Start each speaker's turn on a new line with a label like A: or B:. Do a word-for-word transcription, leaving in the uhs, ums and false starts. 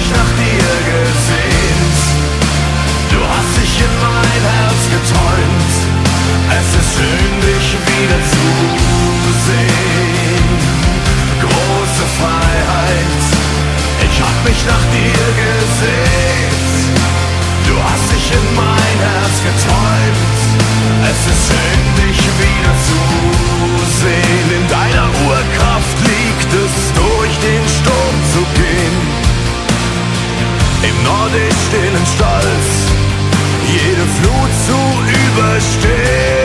A: nach dir gesehnt. Du hast dich in mein Herz geträumt. Es ist schön, dich wieder zu sehen. Große Freiheit, ich hab mich nach dir gesehnt. Du hast dich in mein Herz geträumt. Es ist schön, dich wieder zu sehen. In deiner Urkraft liegt es, durch den Sturm zu gehen. Im nordisch stillen Stolz jede Flut zu überstehen.